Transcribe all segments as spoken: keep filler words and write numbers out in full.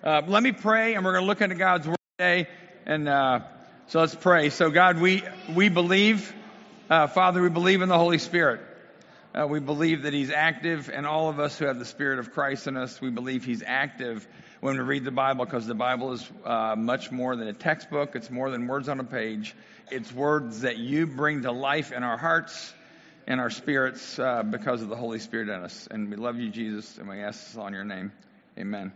Uh, let me pray, and we're going to look into God's Word today. And uh, so let's pray. So God, we we believe, uh, Father, we believe in the Holy Spirit. Uh, we believe that He's active, and all of us who have the Spirit of Christ in us, we believe He's active when we read the Bible, because the Bible is uh, much more than a textbook. It's more than words on a page. It's words that you bring to life in our hearts and our spirits uh, because of the Holy Spirit in us. And we love you, Jesus, and we ask this all in your name. Amen.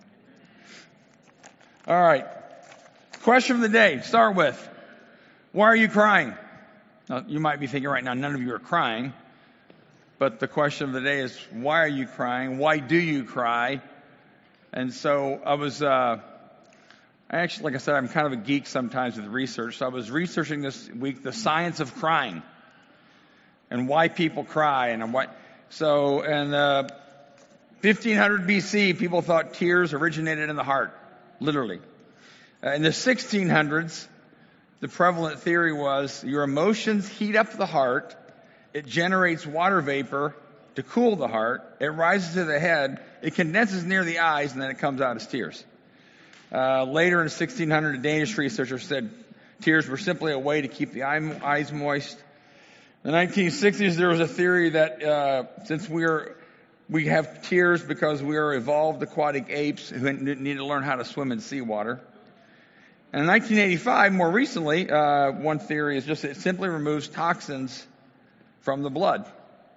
All right. Question of the day. Start with, why are you crying? Now, you might be thinking right now, none of you are crying. But the question of the day is, why are you crying? Why do you cry? And so I was, uh, I actually, like I said, I'm kind of a geek sometimes with research. So I was researching this week the science of crying and why people cry and what. So in uh, fifteen hundred B C, people thought tears originated in the heart, literally. Uh, in the sixteen hundreds, the prevalent theory was your emotions heat up the heart. It generates water vapor to cool the heart. It rises to the head. It condenses near the eyes, and then it comes out as tears. Uh, later in sixteen hundred, a Danish researcher said tears were simply a way to keep the eye, eyes moist. In the nineteen sixties, there was a theory that uh, since we are we have tears because we are evolved aquatic apes who need to learn how to swim in seawater. And in nineteen eighty-five, more recently, uh, one theory is just it simply removes toxins from the blood.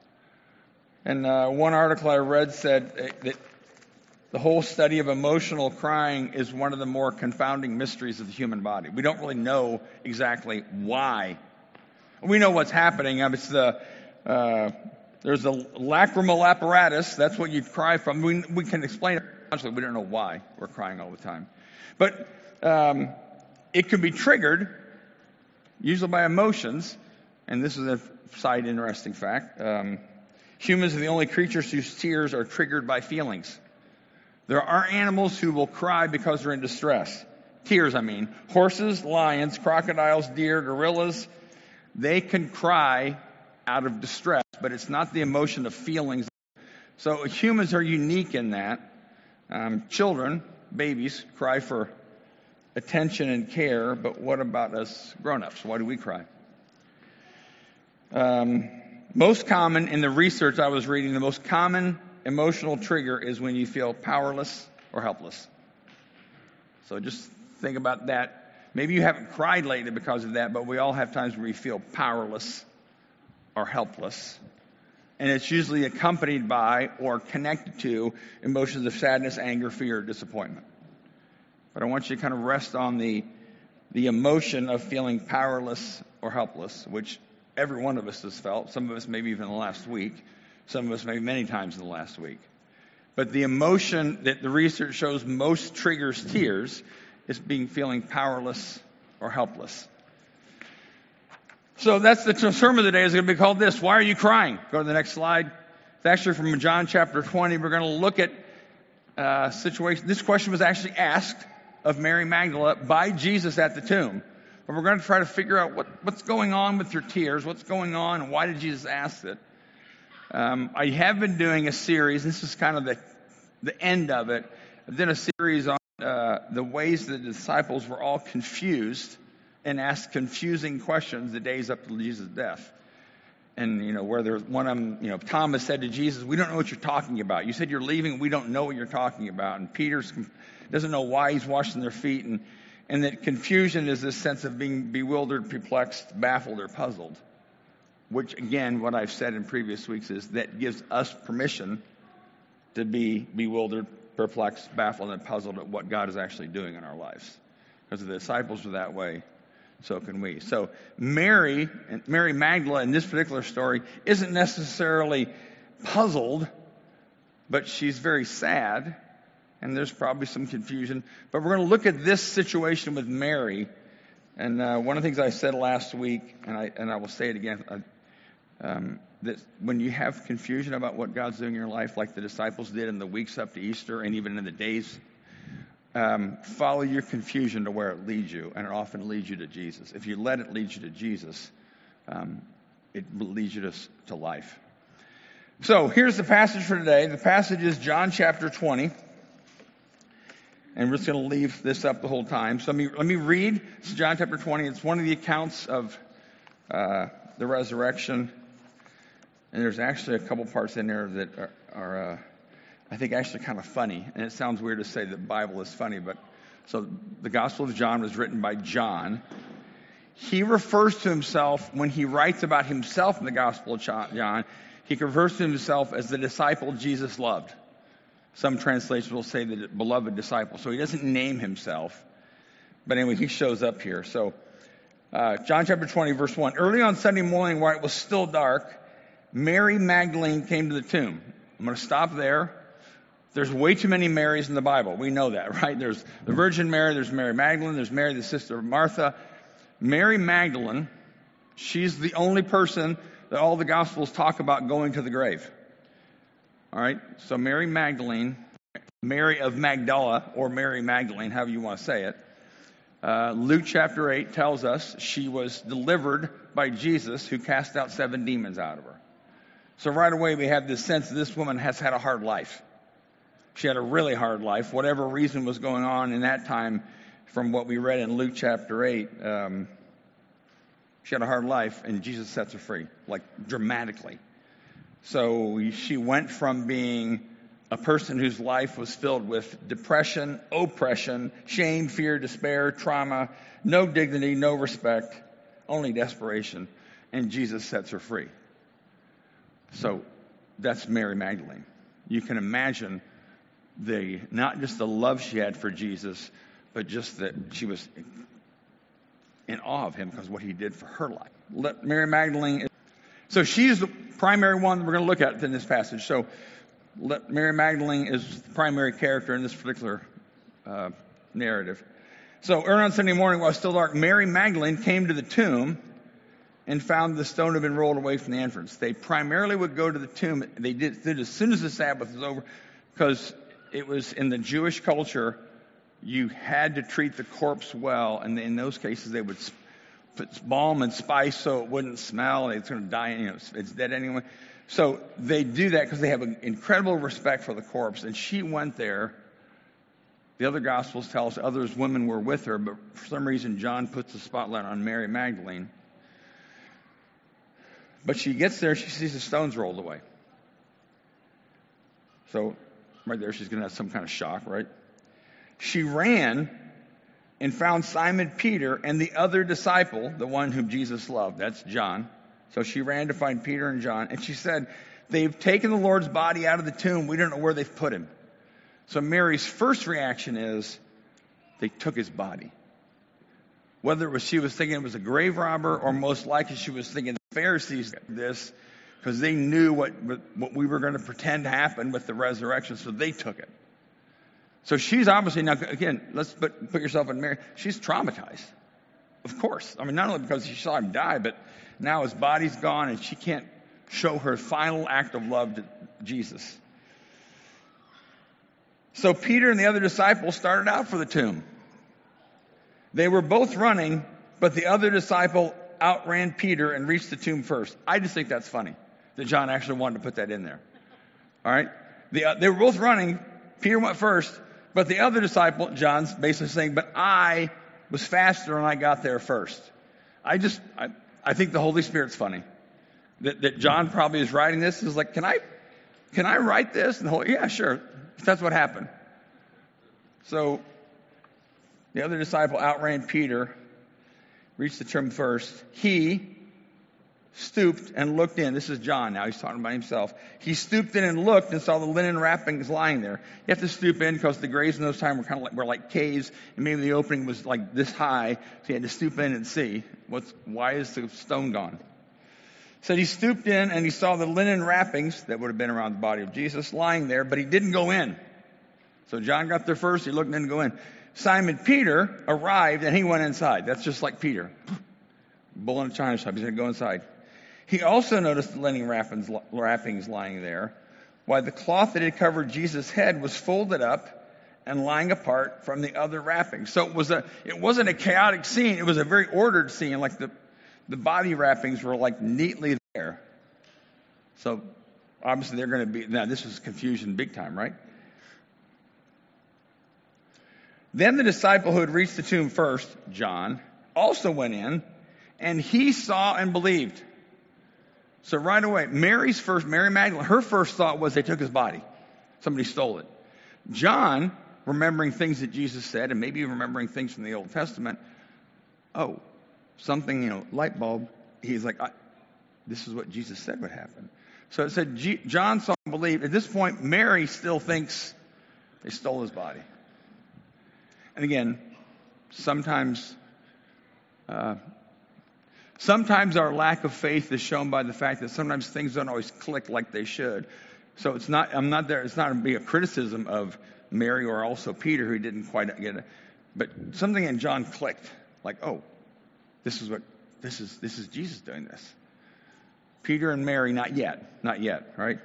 And uh, one article I read said that the whole study of emotional crying is one of the more confounding mysteries of the human body. We don't really know exactly why. We know what's happening. It's the uh, there's a lacrimal apparatus. That's what you cry from. We we can explain it. Honestly, we don't know why we're crying all the time, but um, it could be triggered usually by emotions. And this is a side interesting fact. Um, humans are the only creatures whose tears are triggered by feelings. There are animals who will cry because they're in distress. Tears, I mean. Horses, lions, crocodiles, deer, gorillas, they can cry out of distress, but it's not the emotion of feelings. So humans are unique in that. Um, children, babies, cry for attention and care, but what about us grown-ups? Why do we cry? Um, most common in the research I was reading, the most common emotional trigger is when you feel powerless or helpless. So just think about that. Maybe you haven't cried lately because of that, but we all have times where we feel powerless or helpless. And it's usually accompanied by or connected to emotions of sadness, anger, fear, disappointment. But I want you to kind of rest on the, the emotion of feeling powerless or helpless, which every one of us has felt. Some of us maybe even in the last week. Some of us maybe many times in the last week. But the emotion that the research shows most triggers tears is being feeling powerless or helpless. So that's the sermon of the day is going to be called this. Why are you crying? Go to the next slide. It's actually from John chapter twenty. We're going to look at uh situation. This question was actually asked of Mary Magdalene by Jesus at the tomb. But we're going to try to figure out what, what's going on with your tears, what's going on, and why did Jesus ask it. Um, I have been doing a series. This is kind of the the end of it. I've done a series on uh, the ways the disciples were all confused and asked confusing questions the days up to Jesus' death. And, you know, where there's one of them, you know, Thomas said to Jesus, we don't know what you're talking about. You said you're leaving. We don't know what you're talking about. And Peter doesn't know why he's washing their feet. And And that confusion is this sense of being bewildered, perplexed, baffled, or puzzled. Which, again, what I've said in previous weeks is that gives us permission to be bewildered, perplexed, baffled, and puzzled at what God is actually doing in our lives. Because the disciples were that way, so can we. So Mary, Mary Magdalene in this particular story isn't necessarily puzzled, but she's very sad. And there's probably some confusion. But we're going to look at this situation with Mary. And uh, one of the things I said last week, and I and I will say it again, uh, um, that when you have confusion about what God's doing in your life, like the disciples did in the weeks up to Easter and even in the days, um, follow your confusion to where it leads you. And it often leads you to Jesus. If you let it lead you to Jesus, um, it will lead you to, to life. So here's the passage for today. The passage is John chapter twenty. And we're just going to leave this up the whole time. So let me, let me read. This is John chapter twenty. It's one of the accounts of uh, the resurrection. And there's actually a couple parts in there that are, are uh, I think, actually kind of funny. And it sounds weird to say the Bible is funny, but so the Gospel of John was written by John. He refers to himself, when he writes about himself in the Gospel of John, he refers to himself as the disciple Jesus loved. Some translations will say the beloved disciple. So he doesn't name himself. But anyway, he shows up here. So uh, John chapter twenty, verse one. Early on Sunday morning, while it was still dark, Mary Magdalene came to the tomb. I'm going to stop there. There's way too many Marys in the Bible. We know that, right? There's the Virgin Mary, there's Mary Magdalene, there's Mary, the sister of Martha. Mary Magdalene, she's the only person that all the Gospels talk about going to the grave. All right? So Mary Magdalene, Mary of Magdala, or Mary Magdalene, however you want to say it. Uh, Luke chapter eight tells us she was delivered by Jesus, who cast out seven demons out of her. So right away we have this sense that this woman has had a hard life. She had a really hard life. Whatever reason was going on in that time, from what we read in Luke chapter eight, um, she had a hard life, and Jesus sets her free, like dramatically. So she went from being a person whose life was filled with depression, oppression, shame, fear, despair, trauma, no dignity, no respect, only desperation, and Jesus sets her free. So that's Mary Magdalene. You can imagine the not just the love she had for Jesus, but just that she was in awe of him because of what he did for her life. Let Mary Magdalene, so she's the primary one we're going to look at in this passage. So let Mary Magdalene is the primary character in this particular uh, narrative. So early on Sunday morning, while it was still dark, Mary Magdalene came to the tomb and found the stone had been rolled away from the entrance. They primarily would go to the tomb. They did, did as soon as the Sabbath was over, because it was in the Jewish culture, you had to treat the corpse well, and in those cases they would put balm and spice so it wouldn't smell. It's going to die, you know, it's dead anyway. So they do that because they have an incredible respect for the corpse. And she went there. The other Gospels tell us others women were with her, but for some reason John puts the spotlight on Mary Magdalene. But she gets there, she sees the stones rolled away. So right there, she's going to have some kind of shock, right? She ran and found Simon Peter and the other disciple, the one whom Jesus loved. That's John. So she ran to find Peter and John. And she said, they've taken the Lord's body out of the tomb. We don't know where they've put him. So Mary's first reaction is, they took his body. Whether it was she was thinking it was a grave robber, or most likely she was thinking the Pharisees did this, because they knew what, what we were going to pretend happened with the resurrection, so they took it. So she's obviously, now again, let's put, put yourself in Mary, she's traumatized. Of course. I mean, not only because she saw him die, but now his body's gone and she can't show her final act of love to Jesus. So Peter and the other disciple started out for the tomb. They were both running, but the other disciple outran Peter and reached the tomb first. I just think that's funny that John actually wanted to put that in there. All right? The, uh, they were both running. Peter went first, but the other disciple, John's basically saying, but I was faster and I got there first. I just, I, I think the Holy Spirit's funny. That, that John probably is writing this is like, can I, can I write this? And the Holy, yeah, sure. That's what happened. So the other disciple outran Peter, reached the tomb first. He stooped and looked in. This is John now. He's talking about himself. He stooped in and looked and saw the linen wrappings lying there. You have to stoop in because the graves in those times were kind of like, were like caves, and maybe the opening was like this high, so he had to stoop in and see what's, why is the stone gone? So he stooped in and he saw the linen wrappings that would have been around the body of Jesus lying there, but he didn't go in. So John got there first. He looked and didn't go in. Simon Peter arrived and he went inside. That's just like Peter. Bull in a china shop. He's going to go inside. He also noticed the linen wrappings, wrappings lying there, while the cloth that had covered Jesus' head was folded up and lying apart from the other wrappings. So it was a, it wasn't a chaotic scene. It was a very ordered scene. Like the, the body wrappings were like neatly there. So obviously they're going to be, now this is confusion big time, right? Then the disciple who had reached the tomb first, John, also went in, and he saw and believed. So right away, Mary's first, Mary Magdalene, her first thought was they took his body. Somebody stole it. John, remembering things that Jesus said, and maybe remembering things from the Old Testament, oh, something, you know, light bulb. He's like, I, this is what Jesus said would happen. So it said G- John saw and believed. At this point, Mary still thinks they stole his body. And again, sometimes, uh, sometimes our lack of faith is shown by the fact that sometimes things don't always click like they should. So it's not, I'm not there, it's not to be a criticism of Mary or also Peter who didn't quite get it. But something in John clicked, like, oh, this is what, this is, this is Jesus doing this. Peter and Mary, not yet, not yet, right?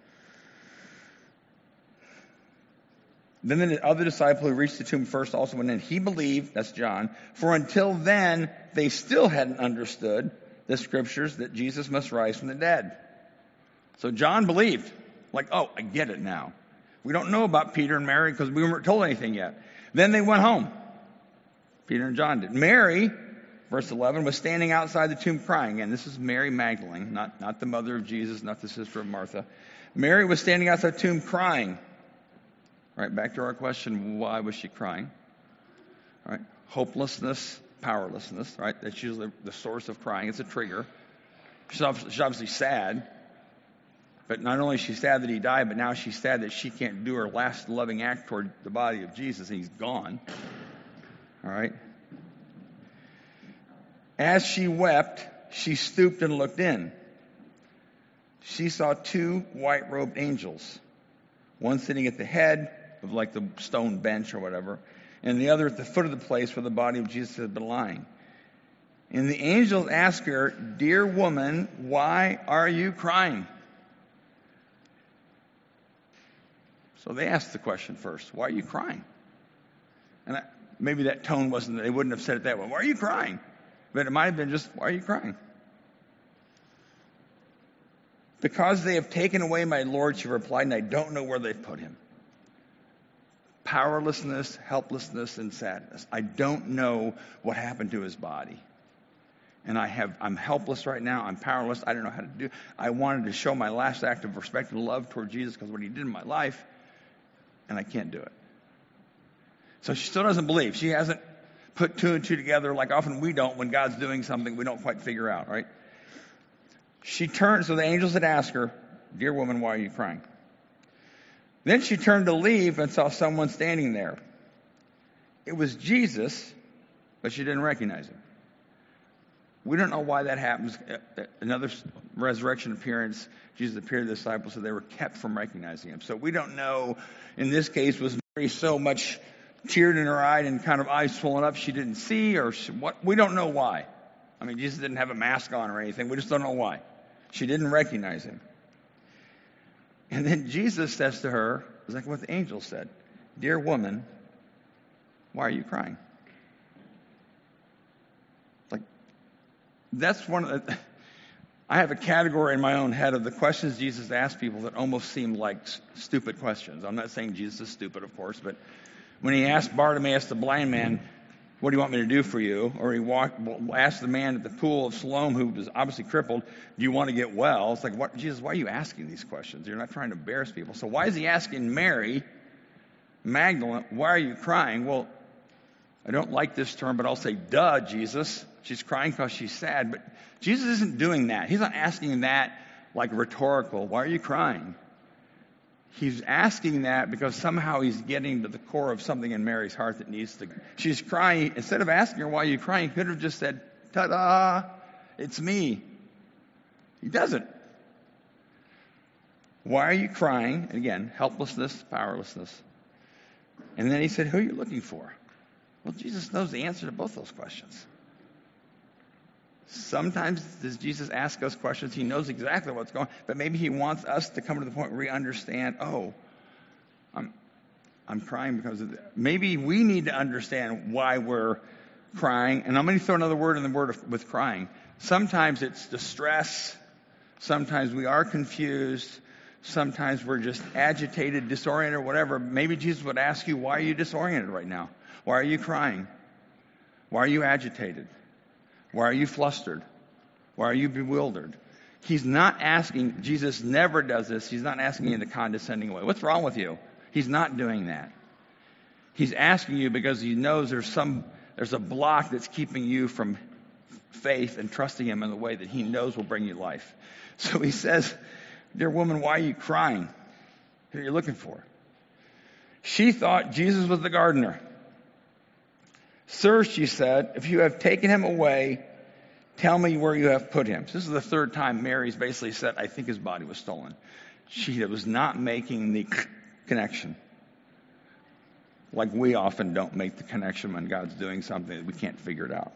Then the other disciple who reached the tomb first also went in. He believed, that's John, for until then they still hadn't understood the scriptures that Jesus must rise from the dead. So John believed, like, oh, I get it now. We don't know about Peter and Mary because we weren't told anything yet. Then they went home. Peter and John did. Mary, verse eleven, was standing outside the tomb crying. And this is Mary Magdalene, not, not the mother of Jesus, not the sister of Martha. Mary was standing outside the tomb crying. Right, back to our question, why was she crying? Right, hopelessness, powerlessness, right? That's usually the source of crying. It's a trigger. She's obviously sad. But not only is she sad that he died, but now she's sad that she can't do her last loving act toward the body of Jesus. He's gone. All right. As she wept, she stooped and looked in. She saw two white-robed angels, one sitting at the head of like the stone bench or whatever, and the other at the foot of the place where the body of Jesus had been lying. And the angels asked her, "Dear woman, why are you crying?" So they asked the question first, why are you crying? And I, maybe that tone wasn't, they wouldn't have said it that way. Why are you crying? But it might have been just, why are you crying? Because they have taken away my Lord, she replied, and I don't know where they've put him. Powerlessness, helplessness, and sadness. I don't know what happened to his body. And I have, I'm helpless right now. I'm powerless. I don't know how to do. I wanted to show my last act of respect and love toward Jesus because of what he did in my life, and I can't do it. So she still doesn't believe. She hasn't put two and two together like often we don't when God's doing something we don't quite figure out, right? She turned, so the angels had asked her, "Dear woman, why are you crying?" Then she turned to leave and saw someone standing there. It was Jesus, but she didn't recognize him. We don't know why that happens. Another resurrection appearance, Jesus appeared to the disciples, so they were kept from recognizing him. So we don't know, in this case, was Mary so much teared in her eye and kind of eyes swollen up she didn't see, or she, what? We don't know why. I mean, Jesus didn't have a mask on or anything. We just don't know why. She didn't recognize him. And then Jesus says to her, it's like what the angel said, "Dear woman, why are you crying?" Like, that's one of the, I have a category in my own head of the questions Jesus asked people that almost seem like stupid questions. I'm not saying Jesus is stupid, of course, but when he asked Bartimaeus, the blind man, "What do you want me to do for you?" Or he walked, asked the man at the pool of Siloam who was obviously crippled, "Do you want to get well?" It's like, what, Jesus, why are you asking these questions? You're not trying to embarrass people. So why is he asking Mary Magdalene, "Why are you crying?" Well, I don't like this term, but I'll say, duh, Jesus. She's crying because she's sad. But Jesus isn't doing that. He's not asking that like rhetorical. Why are you crying? He's asking that because somehow he's getting to the core of something in Mary's heart that needs to. She's crying. Instead of asking her, "Why are you crying?" he could have just said, "Ta-da, it's me." He doesn't. Why are you crying? And again, helplessness, powerlessness. And then he said, "Who are you looking for?" Well, Jesus knows the answer to both those questions. Sometimes does Jesus ask us questions, he knows exactly what's going on, but maybe he wants us to come to the point where we understand, oh, I'm I'm crying because of that. Maybe we need to understand why we're crying. And I'm going to throw another word in the word of, with crying. Sometimes it's distress. Sometimes we are confused. Sometimes we're just agitated, disoriented, whatever. Maybe Jesus would ask you, why are you disoriented right now? Why are you crying? Why are you agitated? Why are you flustered? Why are you bewildered? He's not asking, Jesus never does this. He's not asking you in a condescending way. What's wrong with you? He's not doing that. He's asking you because he knows there's some, there's a block that's keeping you from faith and trusting him in the way that he knows will bring you life. So he says, dear woman, why are you crying? Who are you looking for? She thought Jesus was the gardener. Sir, she said, if you have taken him away, tell me where you have put him. So this is the third time Mary's basically said, I think his body was stolen. She was not making the connection. Like we often don't make the connection when God's doing something that we can't figure it out.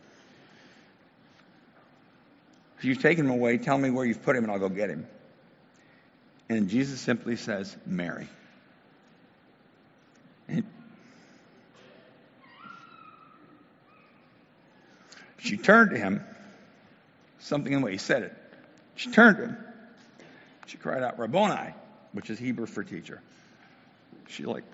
If you've taken him away, tell me where you've put him and I'll go get him. And Jesus simply says, Mary. And she turned to him, something in the way he said it. She turned to him. She cried out, Rabboni, which is Hebrew for teacher. She like,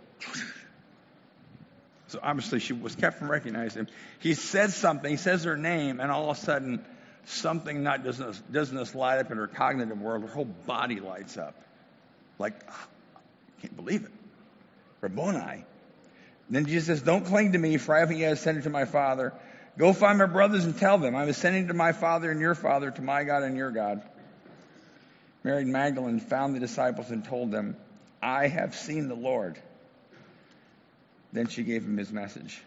so obviously she was kept from recognizing him. He says something, he says her name, and all of a sudden, something not doesn't, doesn't just light up in her cognitive world, her whole body lights up. Like, I can't believe it. Rabboni. Then Jesus says, don't cling to me, for I haven't yet ascended to my Father. Go find my brothers and tell them, I'm ascending to my Father and your Father, to my God and your God. Mary Magdalene found the disciples and told them, I have seen the Lord. Then she gave him his message.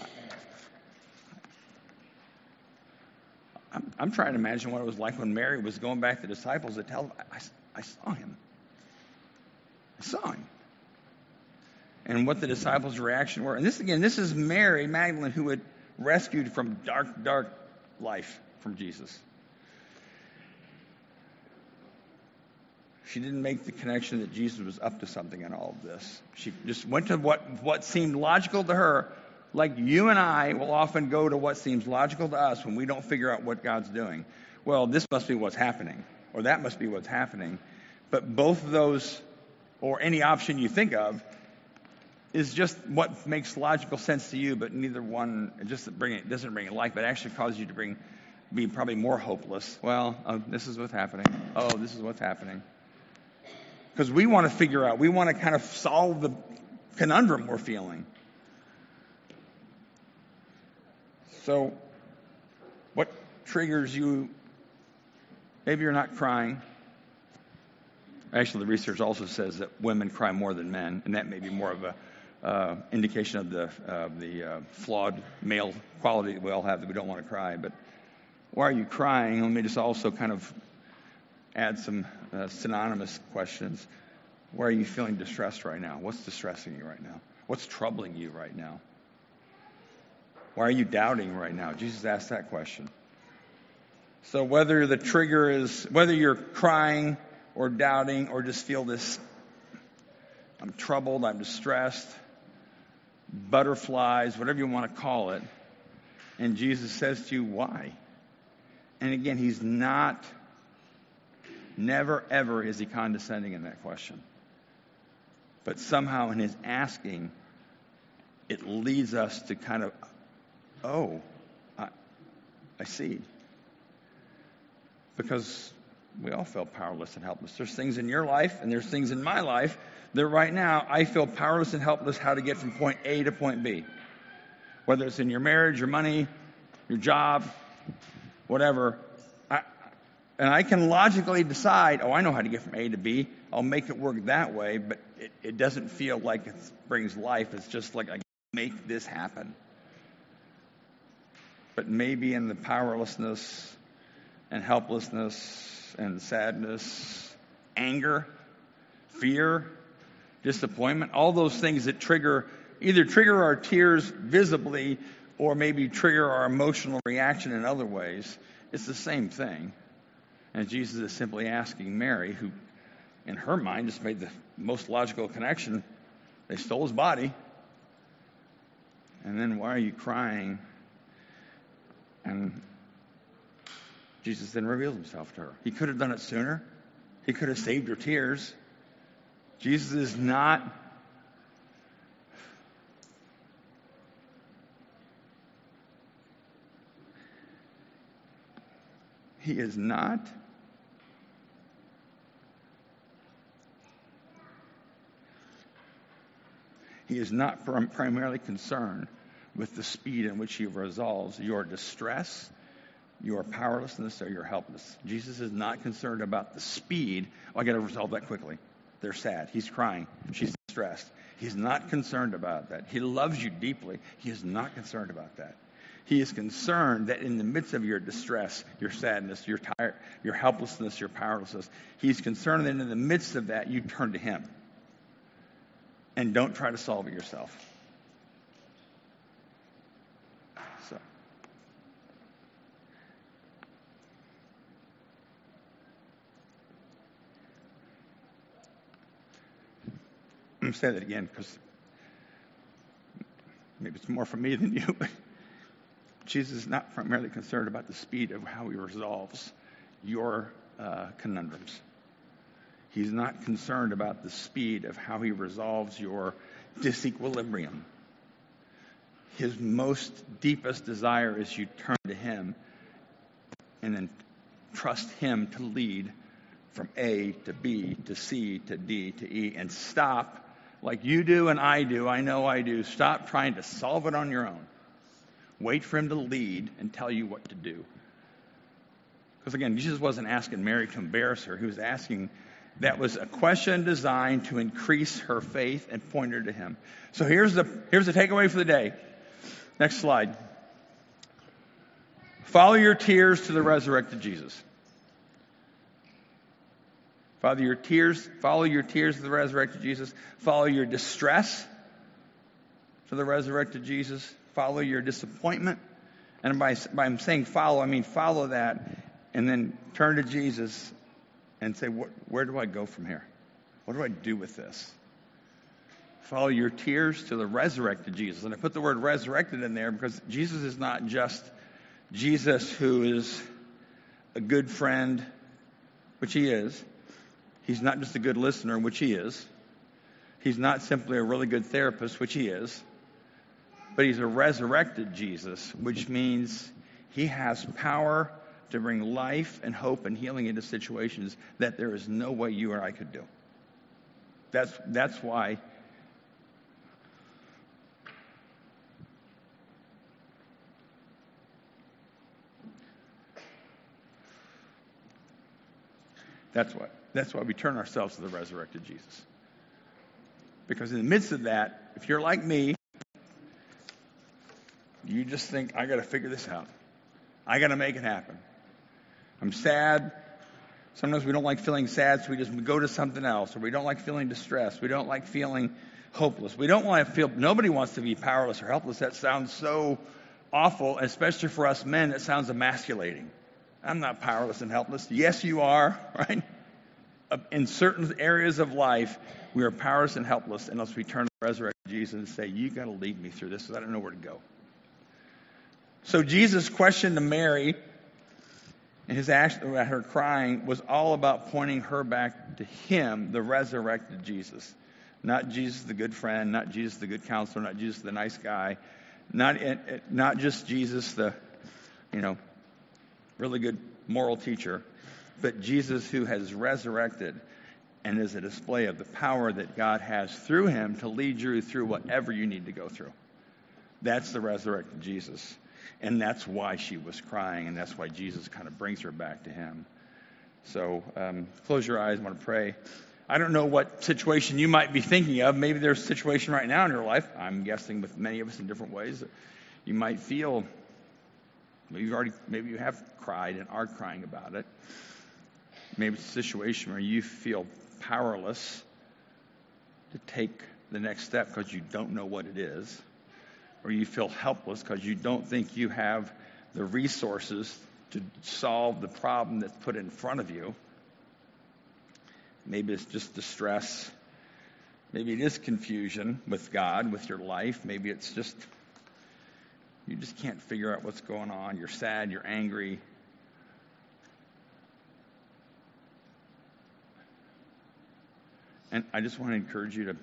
I'm, I'm trying to imagine what it was like when Mary was going back to the disciples to tell them, I, I saw him. I saw him. And what the disciples' reaction were. And this, again, this is Mary Magdalene who had rescued from dark, dark life from Jesus. She didn't make the connection that Jesus was up to something in all of this. She just went to what, what seemed logical to her, like you and I will often go to what seems logical to us when we don't figure out what God's doing. Well, this must be what's happening, or that must be what's happening. But both of those, or any option you think of, is just what makes logical sense to you, but neither one, it just bring it, doesn't bring it life, but actually causes you to bring, be probably more hopeless. Well, oh, this is what's happening. Oh, this is what's happening. Because we want to figure out, we want to kind of solve the conundrum we're feeling. So, what triggers you? Maybe you're not crying. Actually, the research also says that women cry more than men, and that may be more of a uh, indication of the uh, the uh, flawed male quality that we all have, that we don't want to cry. But why are you crying? Let me just also kind of add some uh, synonymous questions. Why are you feeling distressed right now? What's distressing you right now? What's troubling you right now? Why are you doubting right now? Jesus asked that question. So whether the trigger is, whether you're crying or doubting or just feel this, I'm troubled, I'm distressed, butterflies, whatever you want to call it, and Jesus says to you, why? And again, he's not, never ever is he condescending in that question. But somehow in his asking, it leads us to kind of, oh, I, I see. Because we all feel powerless and helpless. There's things in your life and there's things in my life that right now I feel powerless and helpless how to get from point A to point B. Whether it's in your marriage, your money, your job, whatever. I, and I can logically decide, oh, I know how to get from A to B. I'll make it work that way, but it, it doesn't feel like it brings life. It's just like I make this happen. But maybe in the powerlessness and helplessness and sadness, anger, fear, disappointment, all those things that trigger, either trigger our tears visibly or maybe trigger our emotional reaction in other ways, it's the same thing. And Jesus is simply asking Mary, who in her mind just made the most logical connection. They stole his body. And then why are you crying? And Jesus then reveals himself to her. He could have done it sooner. He could have saved her tears. Jesus is not He is not He is not prim- primarily concerned with the speed in which he resolves your distress, your powerlessness, or your helplessness. Jesus is not concerned about the speed. Oh, I got to resolve that quickly. They're sad. He's crying. She's distressed. He's not concerned about that. He loves you deeply. He is not concerned about that. He is concerned that in the midst of your distress, your sadness, your tired, your helplessness, your powerlessness, he's concerned that in the midst of that, you turn to him. And don't try to solve it yourself. So. I'm going to say that again because maybe it's more for me than you. But Jesus is not primarily concerned about the speed of how he resolves your uh, conundrums. He's not concerned about the speed of how he resolves your disequilibrium. His most deepest desire is you turn to him and then trust him to lead from A to B to C to D to E, and stop, like you do and I do, I know I do, stop trying to solve it on your own. Wait for him to lead and tell you what to do. Because again, Jesus wasn't asking Mary to embarrass her. He was asking, that was a question designed to increase her faith and point her to him. So here's the here's the takeaway for the day. Next slide. Follow your tears to the resurrected Jesus. Follow your tears, follow your tears to the resurrected Jesus. Follow your distress to the resurrected Jesus. Follow your disappointment. And by, by saying follow, I mean follow that and then turn to Jesus and say, what, where do I go from here? What do I do with this? Follow your tears to the resurrected Jesus. And I put the word resurrected in there because Jesus is not just Jesus who is a good friend, which he is. He's not just a good listener, which he is. He's not simply a really good therapist, which he is. But he's a resurrected Jesus, which means he has power to bring life and hope and healing into situations that there is no way you or I could do. That's, that's why that's what that's why we turn ourselves to the resurrected Jesus. Because in the midst of that, if you're like me, you just think, I got to figure this out. I got to make it happen. I'm sad. Sometimes we don't like feeling sad, so we just we go to something else. Or we don't like feeling distressed. We don't like feeling hopeless. We don't want to feel, nobody wants to be powerless or helpless. That sounds so awful, especially for us men. It sounds emasculating. I'm not powerless and helpless. Yes, you are, right? In certain areas of life, we are powerless and helpless unless we turn to the resurrected Jesus and say, you got to lead me through this because I don't know where to go. So Jesus' question to Mary and his action about her crying was all about pointing her back to him, the resurrected Jesus. Not Jesus the good friend, not Jesus the good counselor, not Jesus the nice guy, not, not just Jesus the, you know, really good moral teacher, but Jesus who has resurrected and is a display of the power that God has through him to lead you through whatever you need to go through. That's the resurrected Jesus. And that's why she was crying, and that's why Jesus kind of brings her back to him. So um, close your eyes. I want to pray. I don't know what situation you might be thinking of. Maybe there's a situation right now in your life. I'm guessing with many of us in different ways that you might feel. Maybe you've already, maybe you have cried and are crying about it. Maybe it's a situation where you feel powerless to take the next step because you don't know what it is. Or you feel helpless because you don't think you have the resources to solve the problem that's put in front of you. Maybe it's just distress. Maybe it is confusion with God, with your life. Maybe it's just, you just can't figure out what's going on. You're sad, you're angry. And I just want to encourage you to,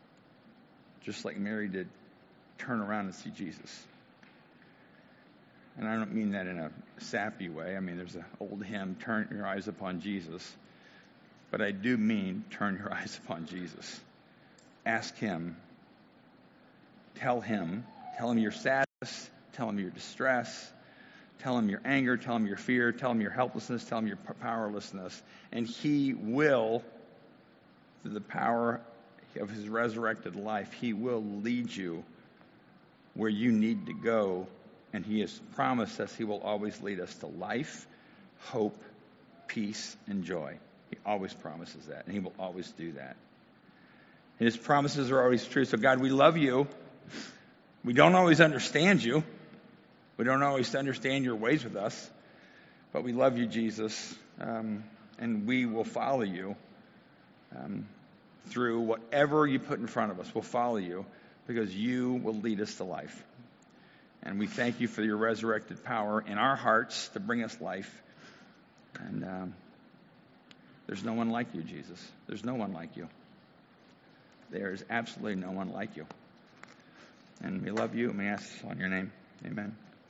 just like Mary did, turn around and see Jesus. And I don't mean that in a sappy way. I mean, there's an old hymn, turn your eyes upon Jesus. But I do mean turn your eyes upon Jesus. Ask him. Tell him. Tell him your sadness. Tell him your distress. Tell him your anger. Tell him your fear. Tell him your helplessness. Tell him your powerlessness. And he will, through the power of his resurrected life, he will lead you where you need to go. And he has promised us he will always lead us to life, hope, peace, and joy. He always promises that, and he will always do that. And his promises are always true. So, God, we love you. We don't always understand you. We don't always understand your ways with us. But we love you, Jesus, um, and we will follow you um, through whatever you put in front of us. We'll follow you because you will lead us to life. And we thank you for your resurrected power in our hearts to bring us life. And um, there's no one like you, Jesus. There's no one like you. There is absolutely no one like you. And we love you, and we ask on your name. Amen.